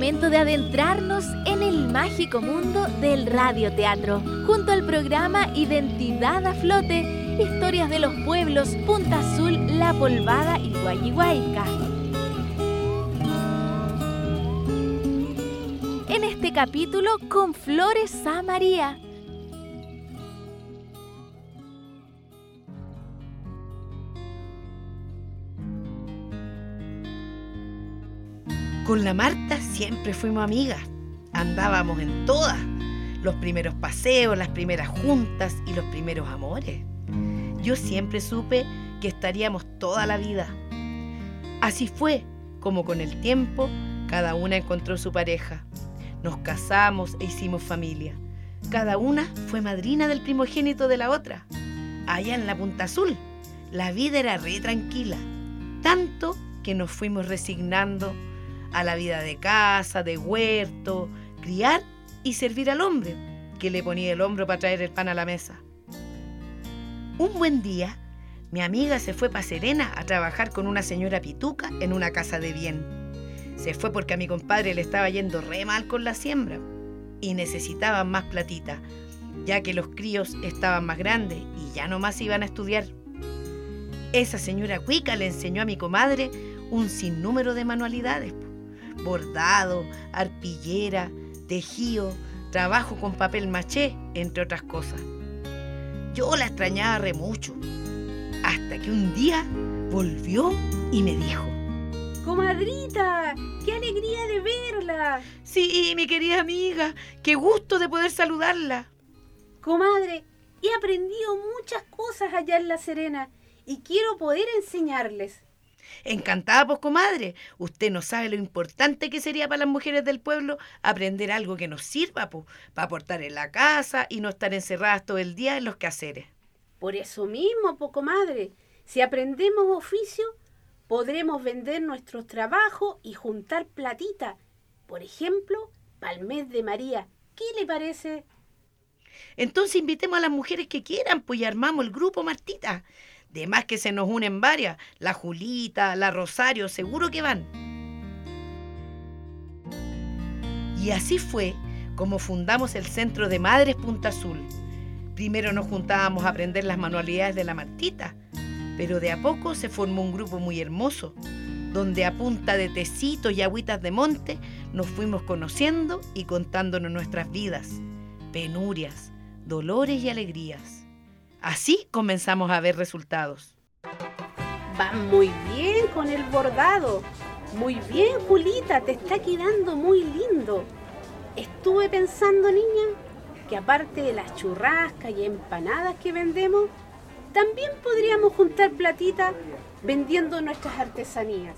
momento de adentrarnos en el mágico mundo del radioteatro, junto al programa Identidad a Flote, historias de los pueblos Punta Azul, La Polvada y Guayihuayca. En este capítulo, con Flores a María. Con la Marta siempre fuimos amigas, andábamos en todas, los primeros paseos, las primeras juntas y los primeros amores. Yo siempre supe que estaríamos toda la vida. Así fue como con el tiempo cada una encontró su pareja. Nos casamos e hicimos familia. Cada una fue madrina del primogénito de la otra. Allá en la Punta Azul, la vida era re tranquila, tanto que nos fuimos resignando a la vida de casa, de huerto, criar y servir al hombre, que le ponía el hombro para traer el pan a la mesa. Un buen día, mi amiga se fue para Serena a trabajar con una señora pituca en una casa de bien. Se fue porque a mi compadre le estaba yendo re mal con la siembra y necesitaban más platita, ya que los críos estaban más grandes y ya no más iban a estudiar. Esa señora cuica le enseñó a mi comadre un sinnúmero de manualidades: bordado, arpillera, tejido, trabajo con papel maché, entre otras cosas. Yo la extrañaba re mucho, hasta que un día volvió y me dijo: ¡Comadrita! ¡Qué alegría de verla! Sí, mi querida amiga, qué gusto de poder saludarla. Comadre, he aprendido muchas cosas allá en La Serena y quiero poder enseñarles. Encantada, pues, comadre. Usted no sabe lo importante que sería para las mujeres del pueblo aprender algo que nos sirva, pues, para aportar en la casa y no estar encerradas todo el día en los quehaceres. Por eso mismo, pues, comadre, si aprendemos oficio, podremos vender nuestros trabajos y juntar platita. Por ejemplo, para el mes de María. ¿Qué le parece? Entonces invitemos a las mujeres que quieran, pues, y armamos el grupo, Martita. De más que se nos unen varias, la Julita, la Rosario, seguro que van. Y así fue como fundamos el Centro de Madres Punta Azul. Primero nos juntábamos a aprender las manualidades de la Martita, pero de a poco se formó un grupo muy hermoso, donde a punta de tecitos y agüitas de monte nos fuimos conociendo y contándonos nuestras vidas, penurias, dolores y alegrías. Así comenzamos a ver resultados. Va muy bien con el bordado. Muy bien, Julita, te está quedando muy lindo. Estuve pensando, niña, que aparte de las churrascas y empanadas que vendemos, también podríamos juntar platita vendiendo nuestras artesanías.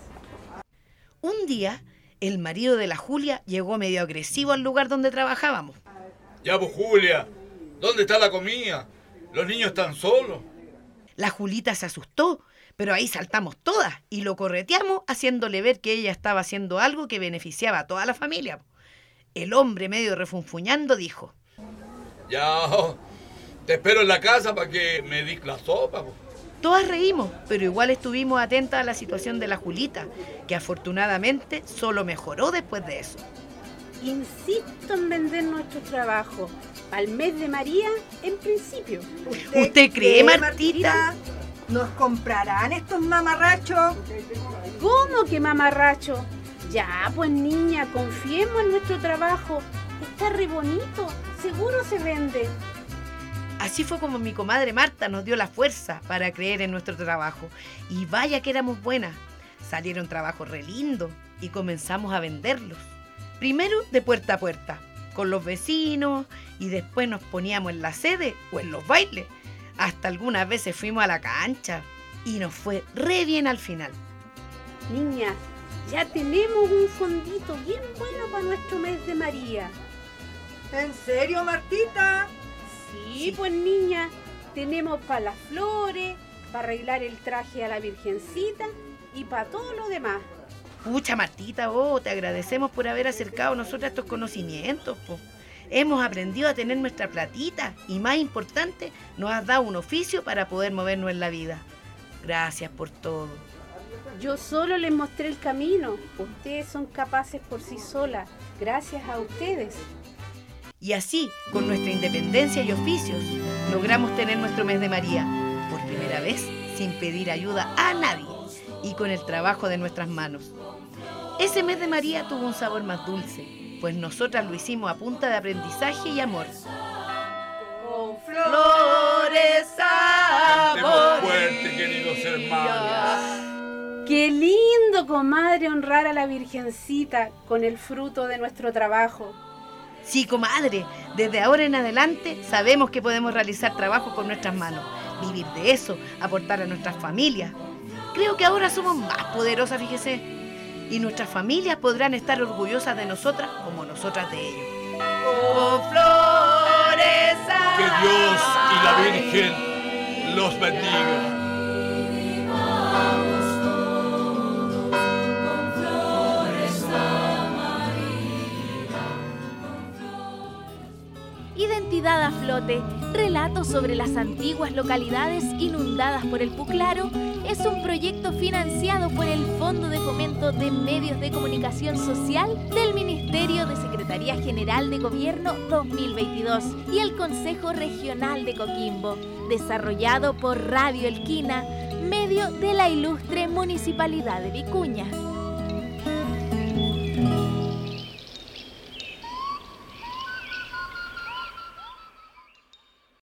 Un día, el marido de la Julia llegó medio agresivo al lugar donde trabajábamos. Ya, pues, Julia, ¿dónde está la comida? Los niños están solos. La Julita se asustó, pero ahí saltamos todas y lo correteamos haciéndole ver que ella estaba haciendo algo que beneficiaba a toda la familia. El hombre, medio refunfuñando, dijo: Ya, te espero en la casa para que me des la sopa. Todas reímos, pero igual estuvimos atentas a la situación de la Julita, que afortunadamente solo mejoró después de eso. Insisto en vender nuestro trabajo al mes de María en principio. ¿Usted cree, Martita? ¿Nos comprarán estos mamarrachos? ¿Cómo que mamarracho? Ya, pues, niña, confiemos en nuestro trabajo. Está re bonito, seguro se vende. Así fue como mi comadre Marta nos dio la fuerza para creer en nuestro trabajo. Y vaya que éramos buenas. Salieron trabajos re lindos y comenzamos a venderlos. Primero de puerta a puerta, con los vecinos, y después nos poníamos en la sede o en los bailes. Hasta algunas veces fuimos a la cancha y nos fue re bien al final. Niña, ya tenemos un fondito bien bueno para nuestro mes de María. ¿En serio, Martita? Sí, pues, niña, tenemos para las flores, para arreglar el traje a la Virgencita y para todo lo demás. Pucha, Martita, te agradecemos por haber acercado a nosotros estos conocimientos, po. Hemos aprendido a tener nuestra platita y, más importante, nos has dado un oficio para poder movernos en la vida. Gracias por todo. Yo solo les mostré el camino. Ustedes son capaces por sí solas gracias a ustedes. Y así, con nuestra independencia y oficios, logramos tener nuestro mes de María, por primera vez sin pedir ayuda a nadie y con el trabajo de nuestras manos. Ese mes de María tuvo un sabor más dulce, pues nosotras lo hicimos a punta de aprendizaje y amor. Con Flores, Cantemos fuerte, queridos hermanos. Qué lindo, comadre, honrar a la Virgencita con el fruto de nuestro trabajo. Sí, comadre, desde ahora en adelante sabemos que podemos realizar trabajo con nuestras manos, vivir de eso, aportar a nuestras familias. Creo que ahora somos más poderosas, fíjese, y nuestras familias podrán estar orgullosas de nosotras como nosotras de ellos. Con flores, Que Dios y la Virgen los bendiga. Identidad a flote, relatos sobre las antiguas localidades inundadas por el Puclaro, es un proyecto financiado por el Fondo de Fomento de Medios de Comunicación Social del Ministerio de Secretaría General de Gobierno 2022 y el Consejo Regional de Coquimbo, desarrollado por Radio Elquina, medio de la ilustre Municipalidad de Vicuña.